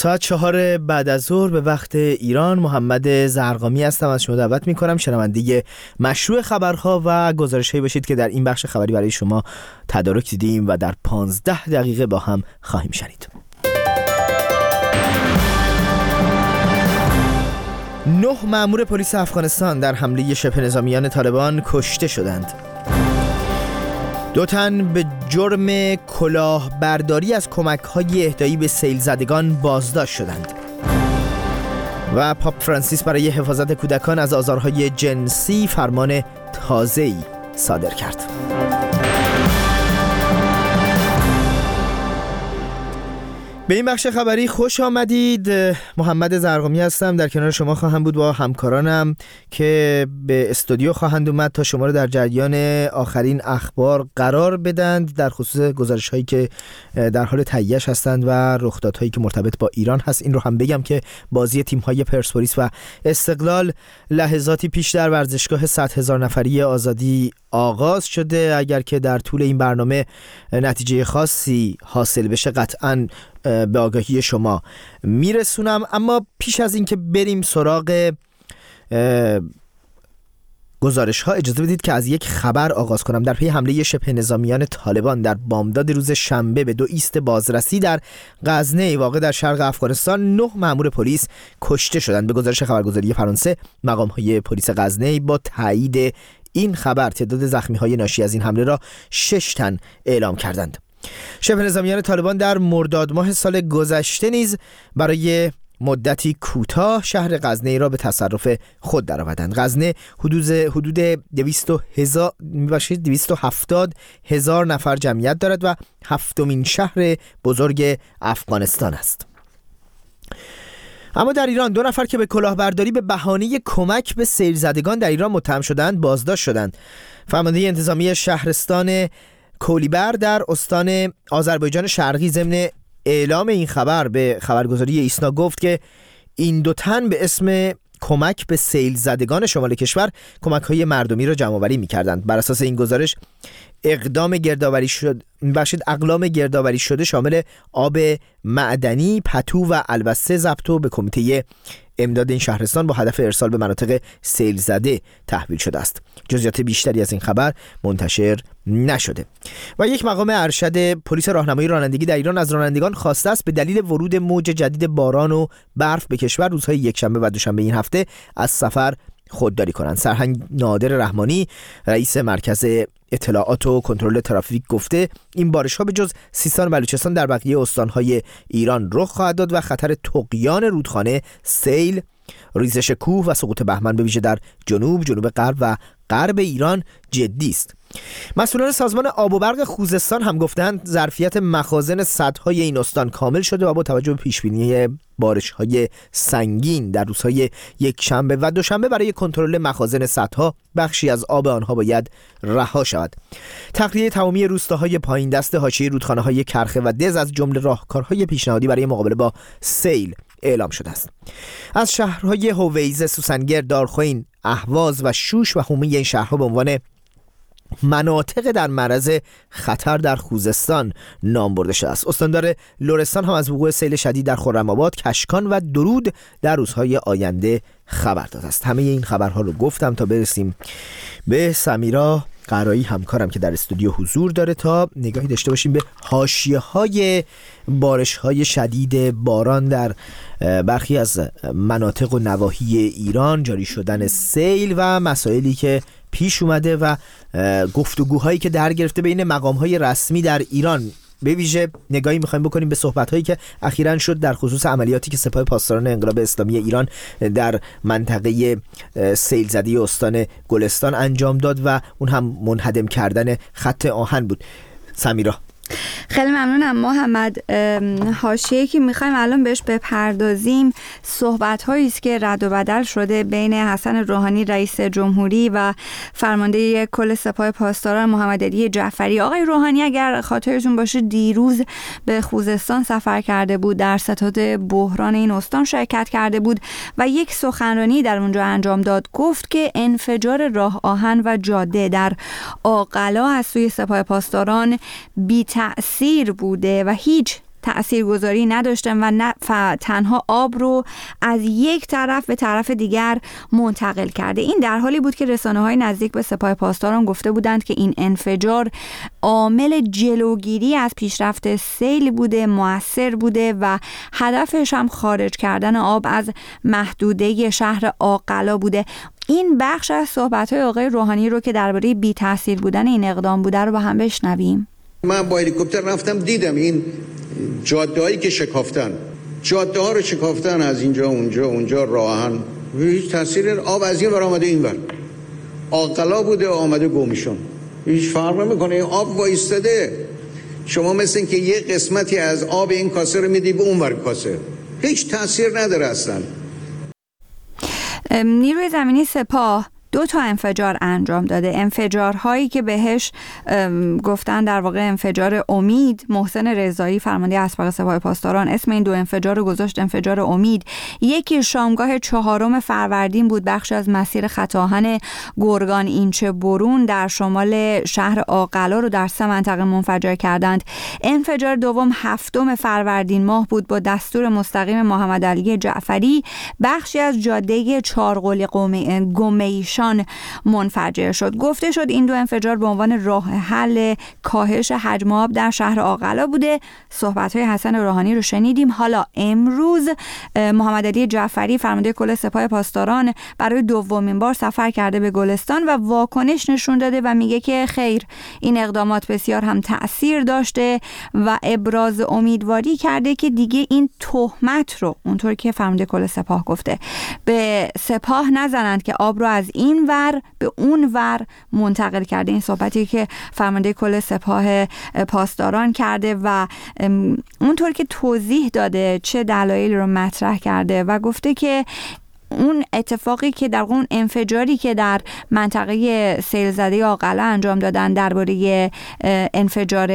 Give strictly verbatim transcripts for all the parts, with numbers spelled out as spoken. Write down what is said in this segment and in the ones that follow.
ساعت چهار بعد از ظهر به وقت ایران. محمد زرقامی هستم، از شما دعوت میکنم شنونده مشروع خبرها و گزارش‌هایی باشید که در این بخش خبری برای شما تدارک دیدیم و در پانزده دقیقه با هم خواهیم شنید. نه مأمور پلیس افغانستان در حمله شبه نظامیان طالبان کشته شدند. دو تن به جرم کلاهبرداری از کمک‌های اهدایی به سیل زدگان بازداشت شدند. و پاپ فرانسیس برای حفاظت کودکان از آزارهای جنسی فرمان تازه‌ای صادر کرد. به این بخش خبری خوش آمدید. محمد زرقامی هستم، در کنار شما خواهم بود با همکارانم که به استودیو خواهند اومد تا شما رو در جریان آخرین اخبار قرار بدند در خصوص گزارش هایی که در حال تهیه‌اش هستند و رخدادهایی که مرتبط با ایران هست. این رو هم بگم که بازی تیم های پرسپولیس و استقلال لحظاتی پیش در ورزشگاه صد هزار نفری آزادی آغاز شده. اگر که در طول این برنامه نتیجه خاصی حاصل بشه قطعاً به آگاهی شما میرسونم، اما پیش از این که بریم سراغ گزارش ها اجازه بدید که از یک خبر آغاز کنم. در پی حمله شبه نظامیان طالبان در بامداد روز شنبه به دو ایست بازرسی در غزنه واقع در شرق افغانستان نه مأمور پلیس کشته شدند. به گزارش خبرگزاری فرانسه مقام های پلیس غزنه با تایید این خبر تعداد زخمی های ناشی از این حمله را شش تن اعلام کردند. شبه نظامیان طالبان در مرداد ماه سال گذشته نیز برای مدتی کوتاه شهر غزنه را به تصرف خود درآوردند. غزنه حدود حدود دویست و هفتاد هزار نفر جمعیت دارد و هفتمین شهر بزرگ افغانستان است. اما در ایران دو نفر که به کلاهبرداری به بهانه کمک به سیل زدگان در ایران متهم شدند بازداشت شدند. فرمانده انتظامی شهرستان کولیبر در استان آذربایجان شرقی ضمن اعلام این خبر به خبرگزاری ایسنا گفت که این دو تن به اسم کمک به سیل زدگان شمال کشور کمک‌های مردمی را جمع‌آوری می‌کردند. بر اساس این گزارش اقدام گردآوری شد بخشید اقلام گردآوری شده شامل آب معدنی، پتو و البسه ضبط و به کمیته امداد این شهرستان با هدف ارسال به مناطق سیل زده تحویل شده است. جزئیات بیشتری از این خبر منتشر نشده. و یک مقام ارشد پلیس راهنمایی رانندگی در ایران از رانندگان خواسته است به دلیل ورود موج جدید باران و برف به کشور روزهای یکشنبه و دوشنبه این هفته از سفر خودداری کنند. سرهنگ نادر رحمانی رئیس مرکز اطلاعات و کنترل ترافیک گفته این بارش‌ها به جز سیستان و بلوچستان در بقیه استان‌های ایران رخ خواهد داد و خطر طغیان رودخانه، سیل، ریزش کوه و سقوط بهمن به ویژه در جنوب، جنوب غرب و غرب ایران جدی است. مسئولان سازمان آب و برق خوزستان هم گفتند ظرفیت مخازن سدهای این استان کامل شده و با توجه به پیشبینی بارش‌های سنگین در روزهای یکشنبه و دوشنبه برای کنترل مخازن سدها بخشی از آب آنها باید رها شود. تخلیه تمامی روستاهای پایین دست حاشیه رودخانه‌های کرخه و دز از جمله راهکارهای پیشنهادی برای مقابله با سیل اعلام شده است. از شهرهای هویزه، سوسنگر، دارخوین، اهواز و شوش و حومه این شهرها به عنوان مناطق در معرض خطر در خوزستان نام برده شده است. استاندار لرستان هم از وقوع سیل شدید در خرم‌آباد، کشکان و درود در روزهای آینده خبر داده است. همه این خبرها رو گفتم تا برسیم به سمیرا قرایی همکارم که در استودیو حضور داره تا نگاهی داشته باشیم به حاشیه‌های بارش‌های شدید باران در برخی از مناطق و نواحی ایران، جاری شدن سیل و مسائلی که پیش اومده و گفتگوهایی که در گرفته بین مقام‌های رسمی در ایران. به ویژه نگاهی می‌خوایم بکنیم به صحبت‌هایی که اخیراً شد در خصوص عملیاتی که سپاه پاسداران انقلاب اسلامی ایران در منطقه سیل زده استان گلستان انجام داد و اون هم منهدم کردن خط آهن بود. سمیرا خیلی ممنونم محمد. حاشیه‌ای که می‌خوایم الان بهش بپردازیم صحبت‌هایی است که رد و بدل شده بین حسن روحانی رئیس جمهوری و فرمانده کل سپاه پاسداران محمد علی جعفری. آقای روحانی اگر خاطرتون باشه دیروز به خوزستان سفر کرده بود، در ستاد بحران این استان شرکت کرده بود و یک سخنرانی در اونجا انجام داد. گفت که انفجار راه آهن و جاده در آقلا از سوی سپاه پاسداران بی تأثیر بوده و هیچ تاثیرگذاری نداشته و نه تنها آب رو از یک طرف به طرف دیگر منتقل کرده. این در حالی بود که رسانه‌های نزدیک به سپاه پاسداران گفته بودند که این انفجار عامل جلوگیری از پیشرفت سیل بوده، مؤثر بوده و هدفش هم خارج کردن آب از محدوده شهر آقلا بوده. این بخش از صحبت‌های آقای روحانی رو که درباره بی تاثیر بودن این اقدام بوده رو با هم بشنویم. من با هلیکوپتر رفتم دیدم این جاده‌هایی که شکافتن، جاده ها رو شکافتن، از اینجا اونجا اونجا راهن، هیچ تاثیر آب از این ور آمده این ور، آقلا بوده آمده گومیشون، هیچ فرق نمیکنه. این آب وایستاده، شما مثل این که یه قسمتی از آب این کاسه رو میدی به اون ور کاسه، هیچ تاثیر نداره اصلا. نیروی زمینی سپاه دو تا انفجار انجام داده. انفجارهایی که بهش گفتن در واقع انفجار امید، محسن رضایی فرمانده اسبق سپاه پاسداران اسم این دو انفجار رو گذاشت انفجار امید. یکی شامگاه چهارم فروردین بود، بخش از مسیر خط آهن گرگان اینچه برون در شمال شهر آقلا رو در سه منطقه منفجر کردند. انفجار دوم هفتم فروردین ماه بود، با دستور مستقیم محمد علی جعفری بخشی از جاده چارقلی گمیشان منفجر شد. گفته شد این دو انفجار به عنوان راه حل کاهش حجم آب در شهر آقلا بوده. صحبت‌های حسن روحانی رو شنیدیم. حالا امروز محمد علی جعفری فرمانده کل سپاه پاسداران برای دومین بار سفر کرده به گلستان و واکنش نشون داده و میگه که خیر، این اقدامات بسیار هم تأثیر داشته و ابراز امیدواری کرده که دیگه این تهمت رو، اونطور که فرمانده کل سپاه گفته، به سپاه نزنند که آب رو از این ور به اون ور منتقل کرده. این صحبتی که فرمانده کل سپاه پاسداران کرده و اونطور که توضیح داده چه دلایلی رو مطرح کرده و گفته که اون اتفاقی که در اون انفجاری که در منطقه سیل زده آقلا انجام دادن درباره انفجار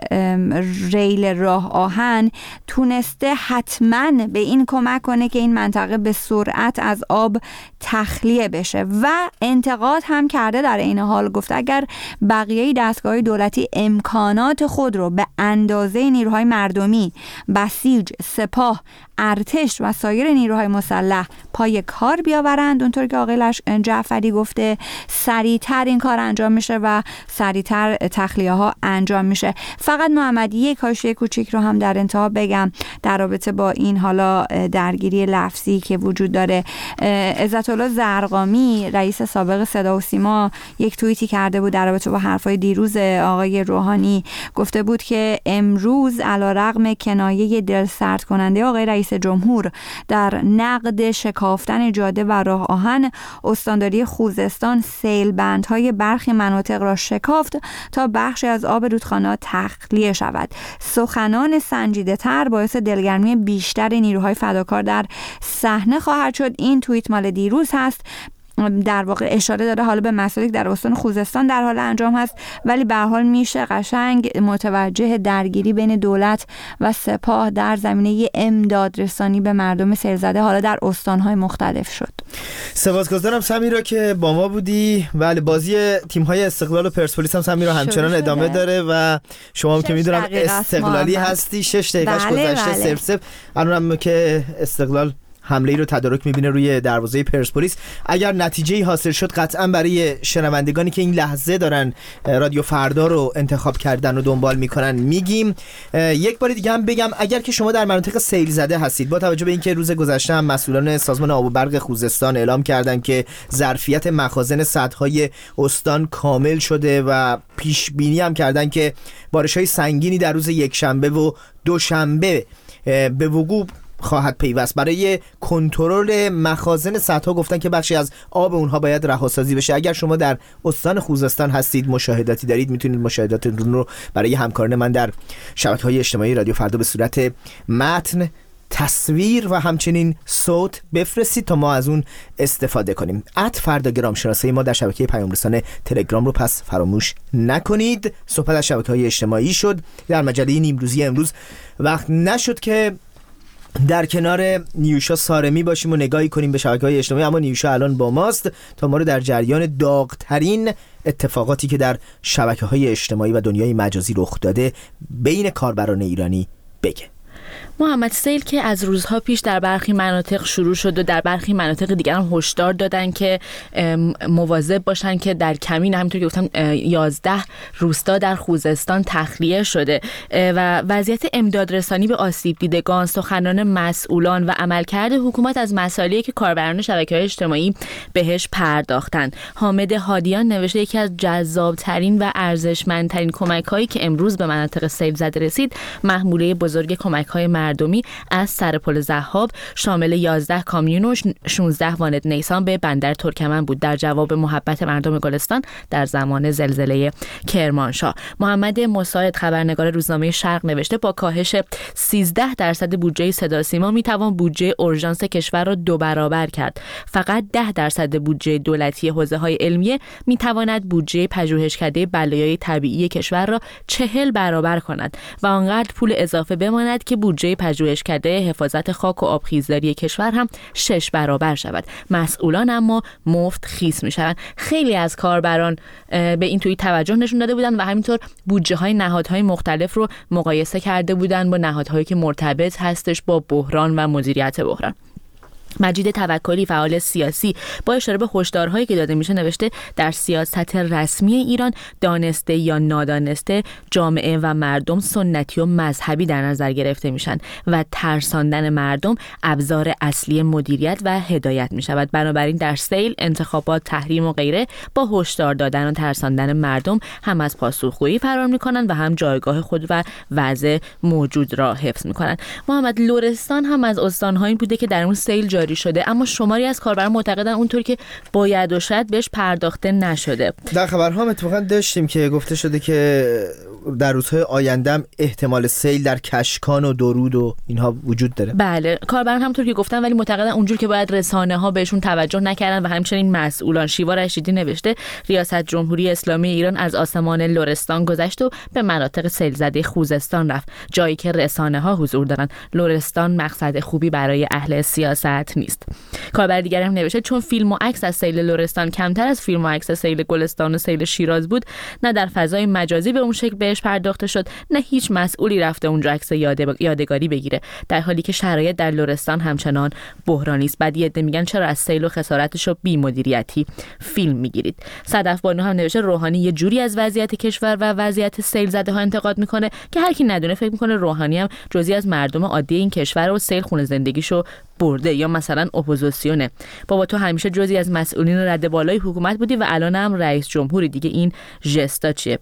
ریل راه آهن تونسته حتما به این کمک کنه که این منطقه به سرعت از آب تخلیه بشه و انتقاد هم کرده. در این حال گفته اگر بقیه دستگاه دولتی امکانات خود رو به اندازه نیروهای مردمی، بسیج، سپاه، ارتش و سایر نیروهای مسلح پای کار بیاورند، اونطور که آقای جعفری گفته، سریعتر این کار انجام میشه و سریعتر تخلیه ها انجام میشه. فقط محمد یک حاشیه کوچیک رو هم در انتها بگم در رابطه با این حالا درگیری لفظی که وجود داره. عزت الله زرقامی رئیس سابق صدا و سیما یک توییتی کرده بود در رابطه با حرفای دیروز آقای روحانی. گفته بود که امروز علیرغم کنایه دلسرد کننده آقای رئیس جمهور در نقد شکافتن جاده و راه آهن، استانداری خوزستان سیل بندهای برخی مناطق را شکافت تا بخشی از آب رودخانه‌ها تخلیه شود. سخنان سنجیده تر باعث دلگرمی بیشتر نیروهای فداکار در صحنه خواهد شد. این توییت مال دیروز هست، در واقع اشاره داره حالا به مسائلی در استان خوزستان در حال انجام هست، ولی به هر حال میشه قشنگ متوجه درگیری بین دولت و سپاه در زمینه امداد رسانی به مردم سیلزده حالا در استان‌های مختلف شد. سپاسگزارم سمیرا که با ما بودی. بله، بازی تیم‌های استقلال و پرسپولیس هم سمیرا همچنان ادامه داره و شما هم که میدونم استقلالی هستی، شش دقیقه‌اش گذشته صفر صفر. الانم که استقلال حمله ای رو تدارک میبینه روی دروازه پرسپولیس. اگر نتیجه‌ای حاصل شد قطعا برای شنوندگانی که این لحظه دارن رادیو فردا رو انتخاب کردن و دنبال میکنن میگیم. یک بار دیگه هم بگم اگر که شما در مناطق سیل زده هستید، با توجه به اینکه روز گذشته هم مسئولان سازمان آب و برق خوزستان اعلام کردن که ظرفیت مخازن سدهای استان کامل شده و پیش بینی هم کردن که بارش‌های سنگینی در روز یکشنبه و دوشنبه به وقوع خواهد پیوست. برای کنترل مخازن سدها گفتن که بخشی از آب اونها باید رهاسازی بشه. اگر شما در استان خوزستان هستید، مشاهداتی دارید، میتونید مشاهداتتون رو برای همکاران من در شبکه‌های اجتماعی رادیو فردا به صورت متن، تصویر و همچنین صوت بفرستید تا ما از اون استفاده کنیم. ات فردا گرام شناسه ما در شبکه پیام رسانه تلگرام رو پس فراموش نکنید. صحبت از شبکه‌های اجتماعی شد. در مجله نیمروزی امروز وقت نشد که در کنار نیوشا سارمی باشیم و نگاهی کنیم به شبکه‌های اجتماعی، اما نیوشا الان با ماست تا ما رو در جریان داغ‌ترین اتفاقاتی که در شبکه‌های اجتماعی و دنیای مجازی رخ داده بین کاربران ایرانی بگه. محمد، سیل که از روزها پیش در برخی مناطق شروع شد و در برخی مناطق دیگر هم هشدار دادن که مواظب باشن که در کمین، همینطور که گفتم، یازده روستا در خوزستان تخلیه شده و وضعیت امدادرسانی به آسیب دیدگان، سخنان مسئولان و عملکرد حکومت از مسائلی که کاربران شبکه‌های اجتماعی بهش پرداختن. حامد هادیان نوشته یکی از جذاب‌ترین و ارزشمندترین کمک‌هایی که امروز به مناطق سیل زده رسید، محموله بزرگ کمک‌های مردمی از سرپل ضحاب شامل یازده کامیون و شانزده واند نیسان به بندر ترکمن بود در جواب محبت مردم گلستان در زمان زلزله کرمانشاه. محمد مساعد خبرنگار روزنامه شرق نوشته با کاهش سیزده درصد بودجه صدا سیما میتوان بودجه اورژانس کشور را دو برابر کرد. فقط ده درصد بودجه دولتی حوزه‌های علمیه میتواند بودجه پژوهشکده بلایای طبیعی کشور را چهل برابر کند و آنقدر پول اضافه بماند که بودجه پژوهشکده حفاظت خاک و آبخیزداری کشور هم شش برابر شود. مسئولان اما مفت خیس میشوند. خیلی از کاربران به این توییت توجه نشون داده بودند و همینطور بودجه های نهادهای مختلف رو مقایسه کرده بودند با نهادهایی که مرتبط هستش با بحران و مدیریت بحران. مجید توکلی فعال سیاسی با اشاره به هشدارهایی که داده میشه نوشته در سیاست رسمی ایران دانسته یا نادانسته جامعه و مردم سنتی و مذهبی در نظر گرفته میشن و ترساندن مردم ابزار اصلی مدیریت و هدایت میشود. بنابراین در سیل، انتخابات، تحریم و غیره با هشدار دادن و ترساندن مردم هم از پاسخگویی فرار میکنن و هم جایگاه خود و وضع موجود را حفظ میکنن. محمد، لرستان هم از استانهایی بوده که در اون سیل جاری شده، اما شماری از کاربران معتقدن اونطور که باید و شاید بهش پرداخته نشده. در خبرها اتفاقا داشتیم که گفته شده که در روزهای آیندهم احتمال سیل در کشکان و درود و اینها وجود داره. بله، کاربران همونطور که گفتن ولی معتقدن اونجور که باید رسانه ها بهشون توجه نکردن و همچنین مسئولان. شیوا رشیدی نوشته ریاست جمهوری اسلامی ایران از آسمان لرستان گذشت و به مناطق سیل زده خوزستان رفت، جایی که رسانه ها حضور دارن. لرستان مقصد خوبی برای اهل سیاست نیست. کاربر دیگر هم نوشته چون فیلم و عکس از سیل لرستان کمتر از فیلم و عکس سیل گلستان و سیل شیراز بود، نه در فضای مجازی به اون شکل بهش پرداخته شد، نه هیچ مسئولی رفته اونجا عکس یادگاری بگیره، در حالی که شرایط در لرستان همچنان بحرانی است. بعد یه میگن چرا از سیل و خسارتش و بی مدیریتی فیلم میگیرید. صدف بانو هم نوشته روحانی یه جوری از وضعیت کشور و وضعیت سیل زده ها انتقاد میکنه که هر کی ندونه فکر میکنه روحانی هم جزئی از مردم عادی این کشور و سیل خونه زندگیشو برده یا مثلا اپوزیسیونه. بابا تو همیشه جزئی از مسئولین رده بالای حکومت بودی و الان هم رئیس جمهوری، دیگه این ژستا چیه؟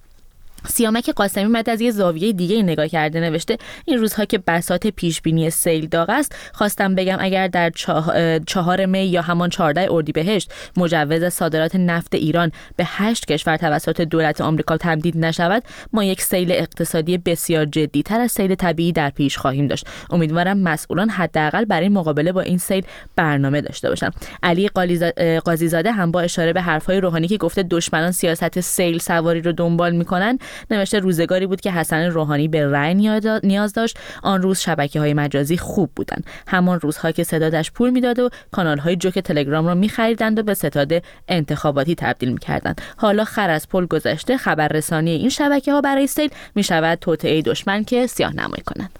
سیامک قاسمی مد از یه زاویه دیگه نگاه کرده نوشته این روزها که بساط پیش بینی سیل داغ است، خواستم بگم اگر در چهار می یا همان چهارده اردیبهشت مجوز صادرات نفت ایران به هشت کشور توسط دولت آمریکا تمدید نشود، ما یک سیل اقتصادی بسیار جدی‌تر از سیل طبیعی در پیش خواهیم داشت. امیدوارم مسئولان حداقل برای مقابله با این سیل برنامه داشته باشند. علی قاضی‌زاده هم با اشاره به حرف‌های روحانی که گفته دشمنان سیاست سیل سواری رو دنبال می‌کنن نوشته روزگاری بود که حسن روحانی به رأی نیاز داشت، آن روز شبکه‌های مجازی خوب بودند، همان روزها که ستادش پول میداد و کانال‌های جوک تلگرام را می‌خریدند و به ستاد انتخاباتی تبدیل می‌کردند. حالا خر از پل گذشته، خبررسانی این شبکه‌ها برای سیل می‌شود توطئه دشمن که سیاه‌نمایی کنند.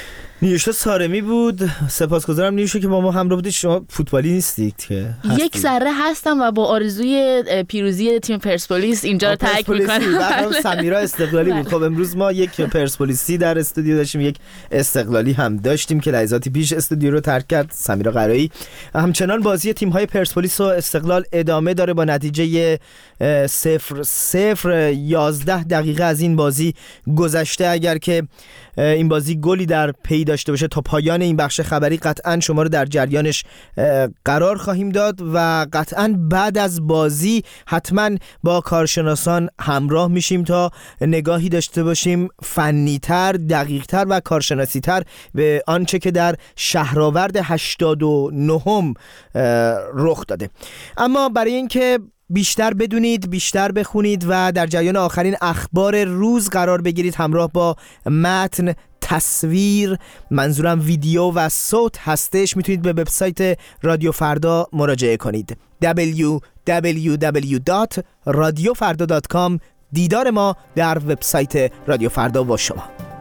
نیوشا سارمی بود. سپاسگزارم نیوشا که با ما همراه بودید. شما فوتبالی نیستید که هستید. یک ذره هستم و با آرزوی پیروزی تیم پرسپولیس اینجا رو ترک می‌کنم. سمیرا استقلالی بود. خب امروز ما یک پرسپولیسی در استودیو داشتیم، یک استقلالی هم داشتیم که لحظاتی پیش استودیو رو ترک کرد، سمیرا قرایی. همچنان بازی تیم‌های پرسپولیس و استقلال ادامه داره با نتیجه صفر صفر. یازده دقیقه از این بازی گذشته. اگر که این بازی گلی در پی داشته باشه تا پایان این بخش خبری قطعاً شما رو در جریانش قرار خواهیم داد و قطعاً بعد از بازی حتماً با کارشناسان همراه میشیم تا نگاهی داشته باشیم فنی‌تر، دقیق‌تر و کارشناسی‌تر به آنچه که در شهرآورد هشتاد و نهم رخ داده. اما برای اینکه بیشتر بدونید، بیشتر بخونید و در جریان آخرین اخبار روز قرار بگیرید، همراه با متن، تصویر، منظورم ویدیو و صوت هستش، میتونید به وبسایت رادیو فردا مراجعه کنید. دبلیو دبلیو دبلیو دات رادیو فردا دات کام. دیدار ما در وبسایت رادیو فردا با شما.